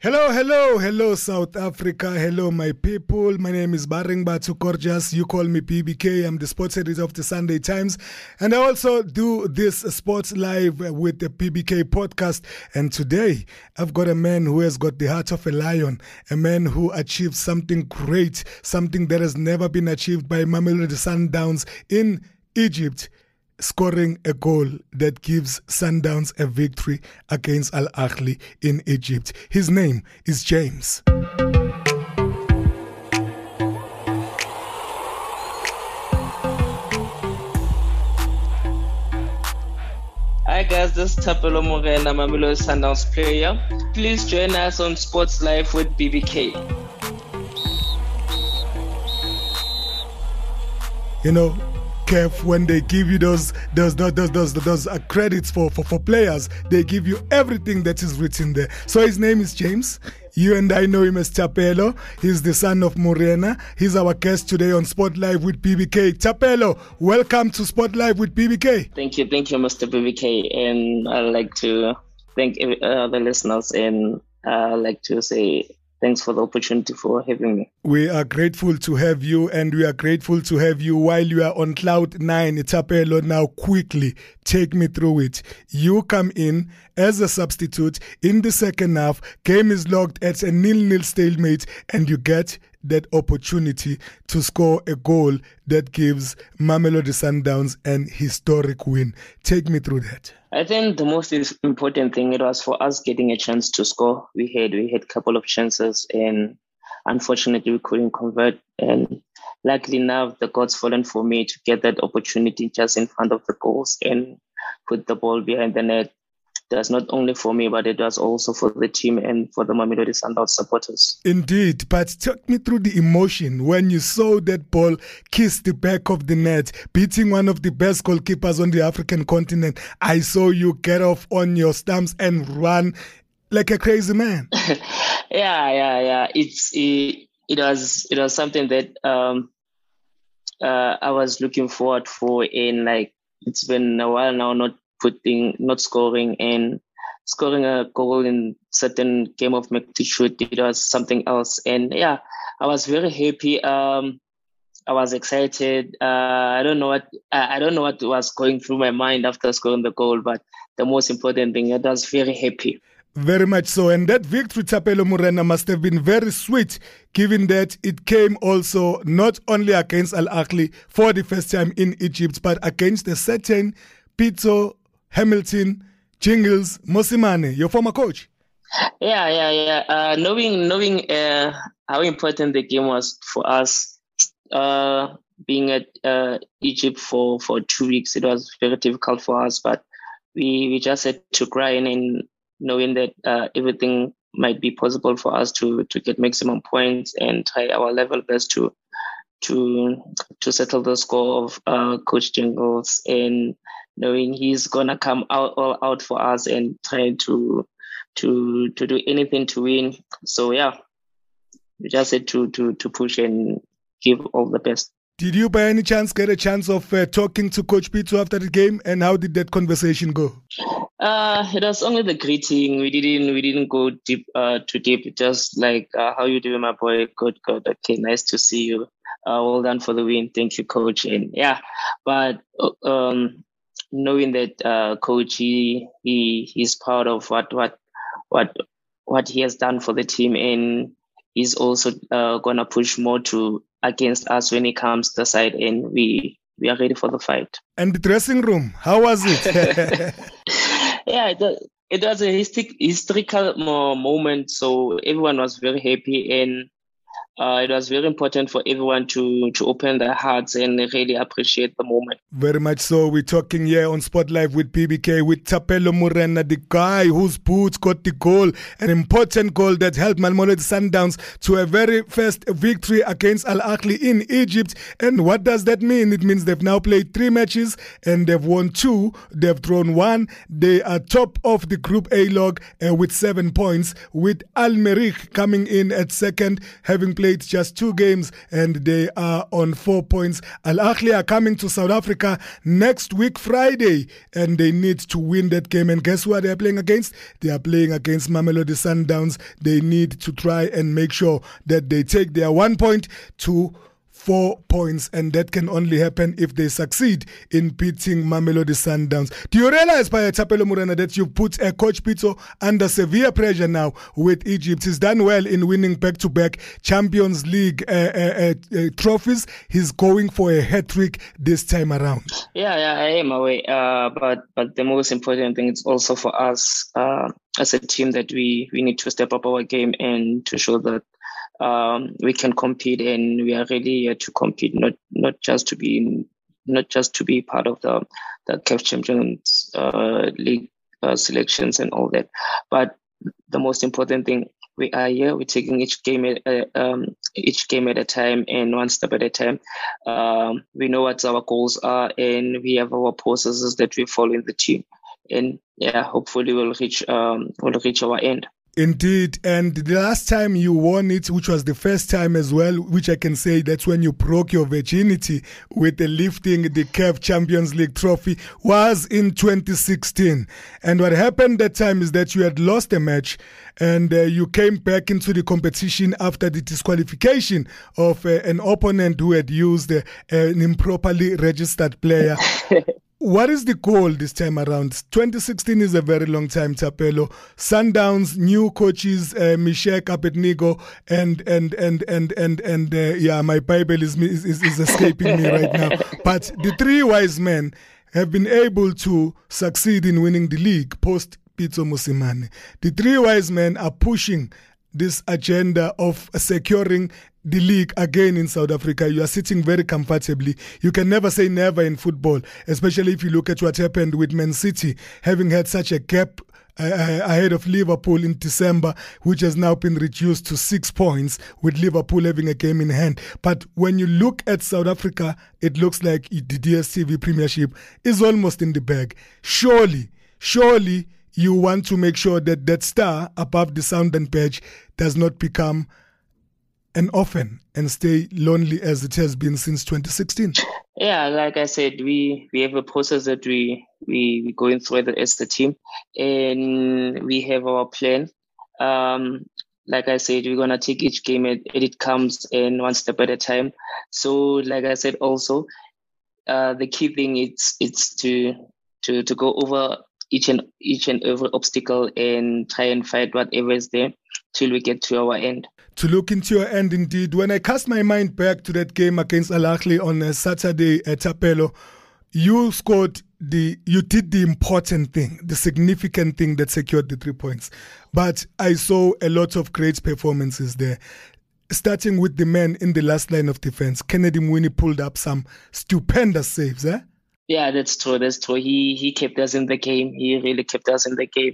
Hello, hello, hello, South Africa. Hello, my people. My name is Barring Batu Gorgeous. You call me PBK. I'm the sports editor of the Sunday Times. And I also do this Sports Live with the PBK podcast. And today, I've got a man who has got the heart of a lion, a man who achieved something great, something that has never been achieved by Mamelodi Sundowns in Egypt, scoring a goal that gives Sundowns a victory against Al Ahly in Egypt. His name is James. Hi guys, this is Thapelo Morena, Mamelodi Sundowns player. Please join us on Sports Live with BBK. You know, Kev, when they give you those credits for players, they give you everything that is written there. So his name is James. You and I know him as Thapelo. He's the son of Morena. He's our guest today on Sport Live with PBK. Thapelo, welcome to Sport Live with PBK. Thank you, Mr. BBK. And I'd like to thank the listeners, and I'd like to say thanks for the opportunity for having me. We are grateful to have you, and we are grateful to have you while you are on cloud nine. Thapelo, now quickly take me through it. You come in as a substitute in the second half. Game is logged at a 0-0 stalemate, and you get that opportunity to score a goal that gives Mamelodi Sundowns an historic win. Take me through that. I think the most important thing, it was for us getting a chance to score. We had a couple of chances, and unfortunately we couldn't convert. And luckily enough, the God's fallen for me to get that opportunity just in front of the goals and put the ball behind the net. That's not only for me, but it was also for the team and for the Mamelodi Sundowns supporters. Indeed, but talk me through the emotion when you saw that ball kiss the back of the net, beating one of the best goalkeepers on the African continent. I saw you get off on your stumps and run like a crazy man. Yeah. It was something that I was looking forward for, and like it's been a while now not scoring, and scoring a goal in certain game of magnitude, it was something else. And yeah, I was very happy. I was excited. I don't know what was going through my mind after scoring the goal, but the most important thing, I was very happy. Very much so. And that victory, Thapelo Morena, must have been very sweet, given that it came also not only against Al Ahly for the first time in Egypt, but against a certain Pitso Hamilton Jingles Mosimane, your former coach. Yeah. Knowing how important the game was for us, being at Egypt for 2 weeks, it was very difficult for us, but we just had to grind, and knowing that everything might be possible for us to get maximum points and try our level best to settle the score of Coach Jingles, and knowing he's gonna come all out for us and trying to do anything to win. So yeah, we just had to push and give all the best. Did you by any chance get a chance of talking to Coach Pitso after the game, and how did that conversation go? It was only the greeting. We didn't go too deep. Just like, how you doing, my boy? Good. Okay, nice to see you. Well done for the win. Thank you, Coach. And yeah, but knowing that Coach, he's proud of what he has done for the team, and he's also gonna push more against us when it comes to the side, and we are ready for the fight. And the dressing room, how was it? Yeah, it was a historical moment, so everyone was very happy, and it was very important for everyone to open their hearts and really appreciate the moment. Very much so. We're talking here on Sport Live with PBK with Thapelo Morena, the guy whose boots got the goal, an important goal that helped Mamelodi Sundowns to a very first victory against Al Ahly in Egypt. And what does that mean? It means they've now played 3 matches and they've won 2. They've drawn 1. They are top of the Group A log with 7 points, with Al Merrikh coming in at second, having played played just 2 games and they are on 4 points. Al Ahly are coming to South Africa next week, Friday, and they need to win that game. And guess what they're playing against? They are playing against Mamelodi Sundowns. They need to try and make sure that they take their 1 point to 4 points, and that can only happen if they succeed in beating Mamelodi Sundowns. Do you realize, by Thapelo Morena, that you've put Coach Pitso under severe pressure now with Egypt? He's done well in winning back-to-back Champions League trophies. He's going for a hat-trick this time around. Yeah, I am aware. But the most important thing is also for us as a team that we need to step up our game and to show that we can compete, and we are really here to compete, not just to be part of the CAF Champions League selections and all that. But the most important thing, we are here. We're taking each game at a time and one step at a time. We know what our goals are, and we have our processes that we follow in the team. And yeah, hopefully we'll reach our end. Indeed, and the last time you won it, which was the first time as well, which I can say that's when you broke your virginity with the lifting the CAF Champions League trophy, was in 2016. And what happened that time is that you had lost a match and you came back into the competition after the disqualification of an opponent who had used an improperly registered player. What is the goal this time around? 2016 is a very long time, Thapelo. Sundowns, new coaches, Mishek, Abednego, and my Bible is escaping me right now. But the 3 wise men have been able to succeed in winning the league post Pitso Mosimane. The 3 wise men are pushing this agenda of securing the league again in South Africa. You are sitting very comfortably. You can never say never in football, especially if you look at what happened with Man City, having had such a gap ahead of Liverpool in December, which has now been reduced to 6 points, with Liverpool having a game in hand. But when you look at South Africa, it looks like the DStv Premiership is almost in the bag. Surely, you want to make sure that that star above the Southern badge does not become an orphan and stay lonely as it has been since 2016. Yeah, like I said, we have a process that we going through it as the team, and we have our plan. Like I said, we're gonna take each game as it comes and one step at a time. So, like I said, also the key thing it's to go over each and every obstacle and try and fight whatever is there till we get to our end. To look into your end, indeed. When I cast my mind back to that game against Al Ahly on a Saturday at Thapelo, you did the important thing, the significant thing that secured the 3 points. But I saw a lot of great performances there. Starting with the man in the last line of defense, Kennedy Mwini pulled up some stupendous saves, eh? Yeah, that's true. He kept us in the game. He really kept us in the game.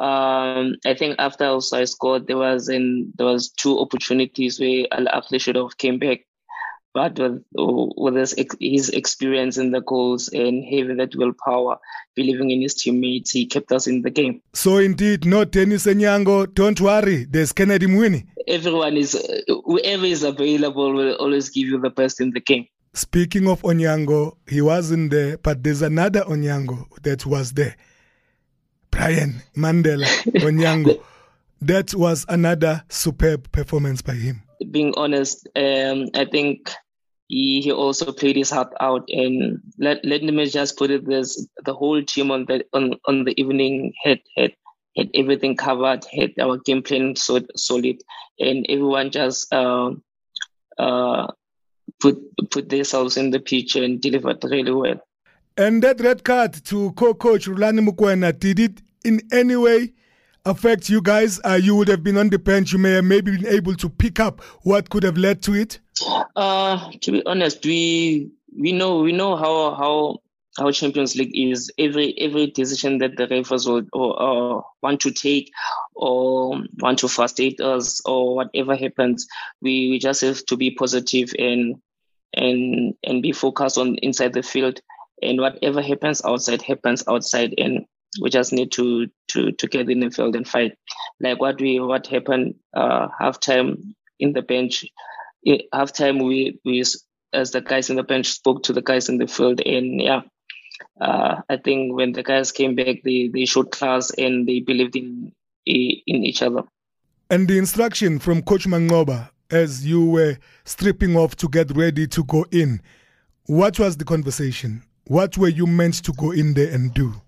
I think after also I scored, there was 2 opportunities where Al Ahly should have came back, but with his experience in the goals and having that willpower, believing in his teammates, he kept us in the game. So indeed, no Dennis Onyango, don't worry. There's Kennedy Mwini. Whoever is available will always give you the best in the game. Speaking of Onyango, he wasn't there, but there's another Onyango that was there. Brian Mandela Onyango. That was another superb performance by him. Being honest, I think he also played his heart out, and let me just put it this: the whole team on the evening had everything covered, had our game plan solid, and everyone just put themselves in the pitch and delivered really well. And that red card to co-coach Rulani Mukwena, did it in any way affect you guys? You would have been on the bench. You may have maybe been able to pick up what could have led to it. To be honest, we know how Champions League is. Every decision that the referees will want to take or want to frustrate us or whatever happens, we just have to be positive and be focused on inside the field, and whatever happens outside, and we just need to get in the field and fight. Like what happened halftime, in the bench. Halftime, we as the guys in the bench spoke to the guys in the field, and I think when the guys came back, they showed class and they believed in each other. And the instruction from Coach Mangoba as you were stripping off to get ready to go in, what was the conversation? What were you meant to go in there and do?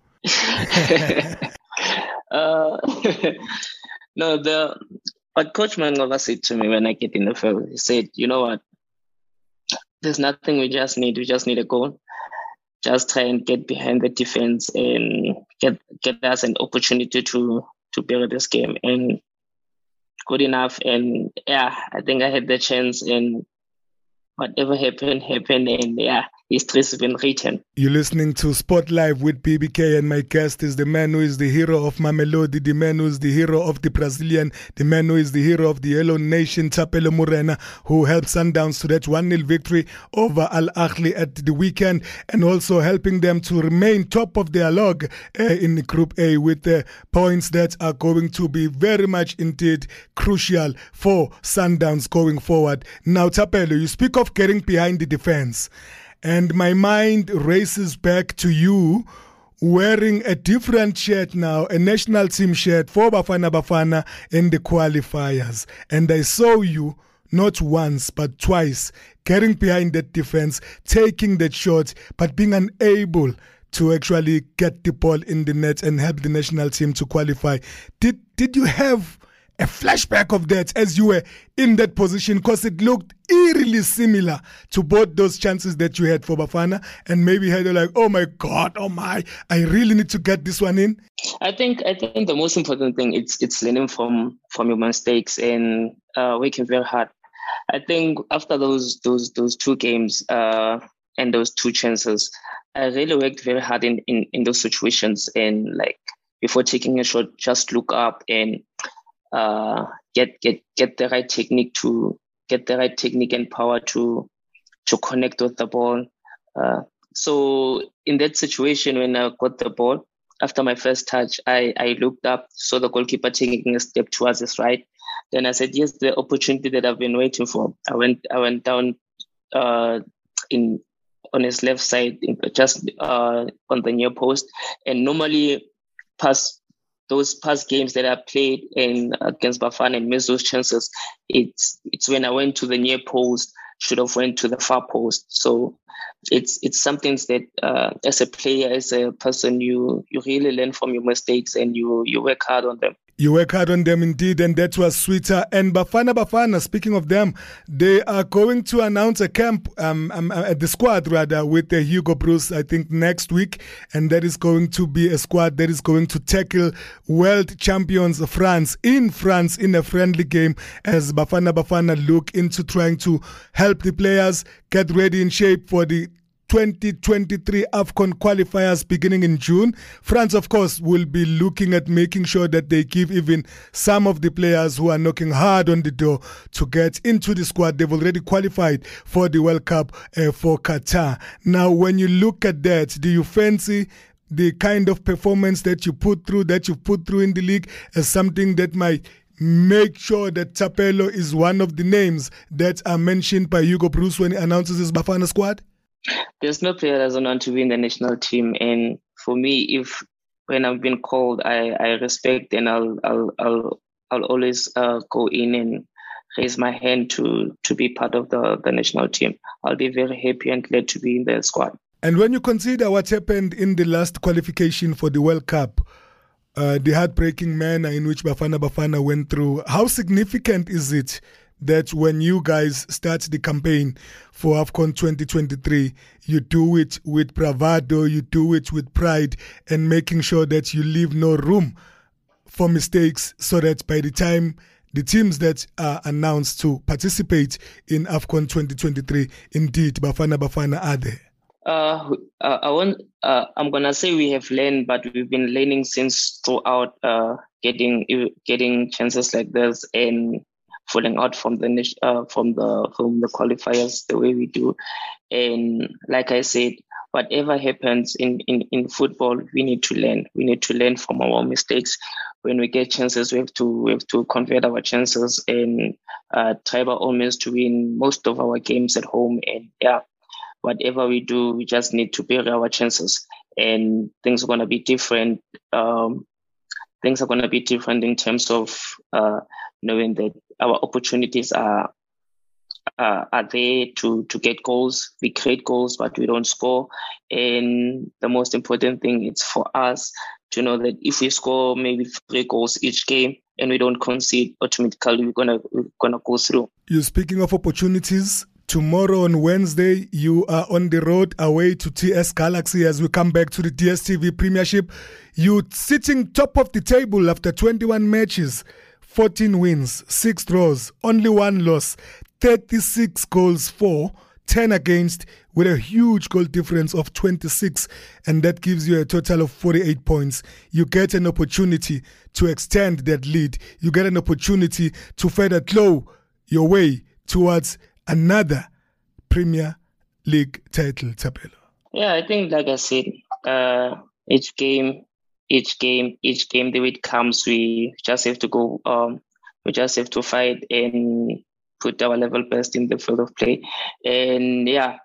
No, what Coach Mangoba said to me when I get in the field, he said, you know what, there's nothing we just need a goal. Just try and get behind the defense and get us an opportunity to build this game. And good enough. And I think I had the chance, and whatever happened. And history's been written. You're listening to Sport Live with BBK, and my guest is the man who is the hero of Mamelodi, the man who is the hero of the Brazilian, the man who is the hero of the Yellow Nation, Thapelo Morena, who helped Sundowns to that 1-0 victory over Al Ahly at the weekend, and also helping them to remain top of their log in Group A with points that are going to be very much indeed crucial for Sundowns going forward. Now, Thapelo, you speak of getting behind the defense. And my mind races back to you wearing a different shirt now, a national team shirt for Bafana Bafana in the qualifiers. And I saw you not once but twice getting behind that defense, taking that shot, but being unable to actually get the ball in the net and help the national team to qualify. Did you have a flashback of that as you were in that position, because it looked eerily similar to both those chances that you had for Bafana, and maybe had like, oh my God, I really need to get this one in? I think the most important thing it's learning from your mistakes and working very hard. I think after those two games and those two chances, I really worked very hard in those situations, and like before taking a shot, just look up and get the right technique and power to connect with the ball. So in that situation, when I got the ball, after my first touch, I looked up, saw the goalkeeper taking a step towards his right. Then I said, yes, the opportunity that I've been waiting for. I went down on his left side, just on the near post, and normally those past games that I played against Bafana and missed those chances, it's when I went to the near post, should have went to the far post. So it's something that as a player, as a person, you really learn from your mistakes and you work hard on them. You work hard on them indeed, and that was sweeter. And Bafana, speaking of them, they are going to announce a camp, the squad rather, with Hugo Broos, I think, next week. And that is going to be a squad that is going to tackle world champions France in a friendly game, as Bafana look into trying to help the players get ready in shape for the 2023 AFCON qualifiers beginning in June. France, of course, will be looking at making sure that they give even some of the players who are knocking hard on the door to get into the squad. They've already qualified for the World Cup for Qatar. Now, when you look at that, do you fancy the kind of performance that you've put through in the league as something that might make sure that Thapelo is one of the names that are mentioned by Hugo Broos when he announces his Bafana squad? There's no player that doesn't want to be in the national team, and for me, when I've been called, I respect, and I'll always go in and raise my hand to be part of the national team. I'll be very happy and glad to be in the squad. And when you consider what happened in the last qualification for the World Cup, the heartbreaking manner in which Bafana went through, how significant is it that when you guys start the campaign for AFCON 2023, you do it with bravado, you do it with pride, and making sure that you leave no room for mistakes, so that by the time the teams that are announced to participate in AFCON 2023, indeed, Bafana are there? I'm gonna say we have learned, but we've been learning since throughout getting chances like this and falling out from the qualifiers the way we do. And like I said, whatever happens in football, we need to learn. We need to learn from our mistakes. When we get chances, we have to convert our chances and try by all means to win most of our games at home. And whatever we do, we just need to build our chances. And things are going to be different. Things are going to be different in terms of knowing that our opportunities are there to get goals. We create goals, but we don't score. And the most important thing is for us to know that if we score maybe 3 goals each game and we don't concede, automatically we're gonna go through. You're speaking of opportunities. Tomorrow on Wednesday, you are on the road away to TS Galaxy as we come back to the DStv Premiership. You're sitting top of the table after 21 matches, 14 wins, 6 draws, only 1 loss, 36 goals for, 10 against, with a huge goal difference of 26, and that gives you a total of 48 points. You get an opportunity to extend that lead. You get an opportunity to further claw your way towards another Premier League title, Thapelo. Yeah, I think, like I said, each game, the way it comes, we just have to go. We just have to fight and put our level best in the field of play. And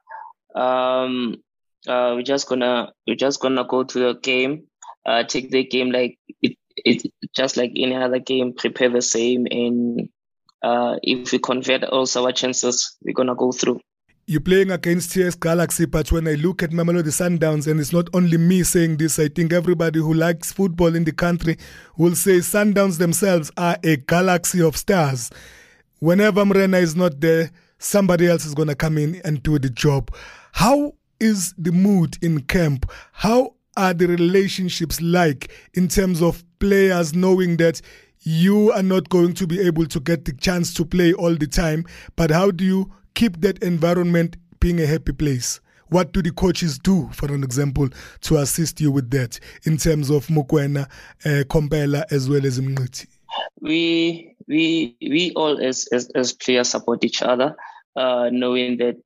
we're just gonna go to the game, take the game like it just like any other game, prepare the same, and if we convert also our chances, we're gonna go through. You're playing against TS Galaxy, but when I look at Mamelodi Sundowns, and it's not only me saying this, I think everybody who likes football in the country will say Sundowns themselves are a galaxy of stars. Whenever Morena is not there, somebody else is going to come in and do the job. How is the mood in camp? How are the relationships like in terms of players knowing that you are not going to be able to get the chance to play all the time, but how do you keep that environment being a happy place? What do the coaches do, for an example, to assist you with that in terms of Mokoena, Kompela, as well as Mngqithi? We all as players support each other, knowing that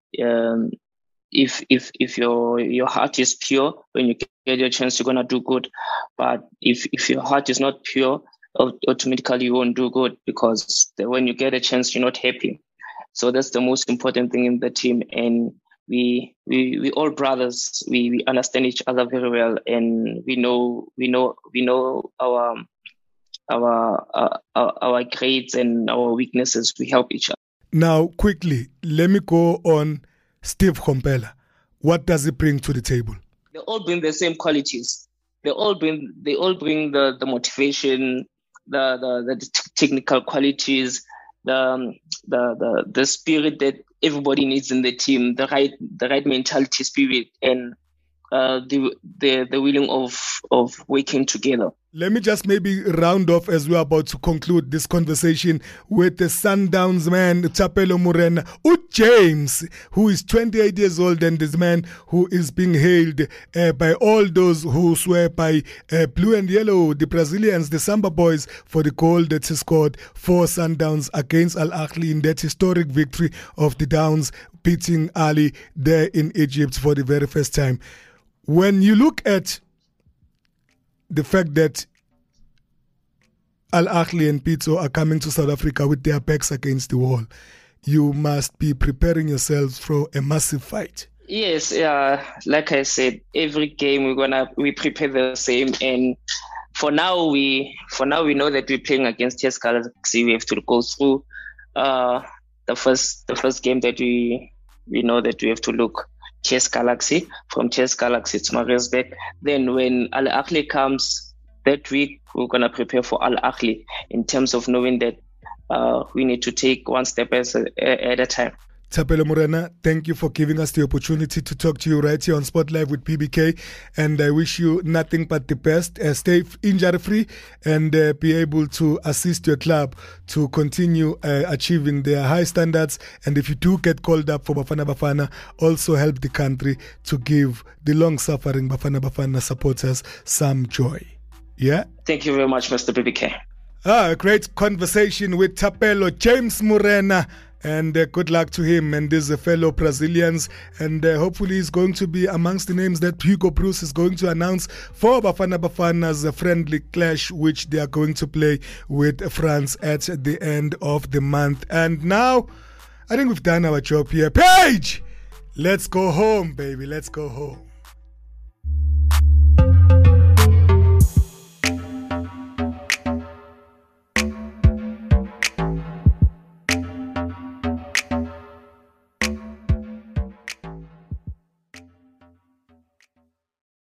if your heart is pure, when you get your chance, you're gonna do good. But if your heart is not pure, automatically you won't do good, because when you get a chance, you're not happy. So that's the most important thing in the team, and we all brothers. We understand each other very well, and we know our grades and our weaknesses. We help each other. Now, quickly, let me go on Steve Kompela. What does he bring to the table? They all bring the same qualities. They all bring the motivation, the technical qualities, the spirit that everybody needs in the team, the right mentality, spirit, and the willing of working together. Let me just maybe round off as we're about to conclude this conversation with the Sundowns man, Thapelo Morena, James, who is 28 years old, and this man who is being hailed by all those who swear by blue and yellow, the Brazilians, the Samba boys, for the goal that he scored for Sundowns against Al Ahly in that historic victory of the Downs, beating Ali there in Egypt for the very first time. When you look at the fact that Al Ahly and Pitso are coming to South Africa with their backs against the wall, you must be preparing yourselves for a massive fight. Yes, like I said, every game we prepare the same, and for now we know that we're playing against TS Galaxy. We have to go through the first game that we know that we have to look. TS Galaxy. From TS Galaxy to Maritzburg. Then when Al Ahly comes that week, we're going to prepare for Al Ahly in terms of knowing that we need to take one step at a time. Thapelo Morena, thank you for giving us the opportunity to talk to you right here on Sport Live with PBK, and I wish you nothing but the best. Stay injury-free and be able to assist your club to continue achieving their high standards, and if you do get called up for Bafana Bafana, also help the country to give the long-suffering Bafana Bafana supporters some joy. Yeah? Thank you very much, Mr. PBK. A great conversation with Thapelo James Morena, And good luck to him and his fellow Brazilians. And hopefully he's going to be amongst the names that Hugo Broos is going to announce for Bafana Bafana's friendly clash, which they are going to play with France at the end of the month. And now, I think we've done our job here. Paige! Let's go home, baby. Let's go home.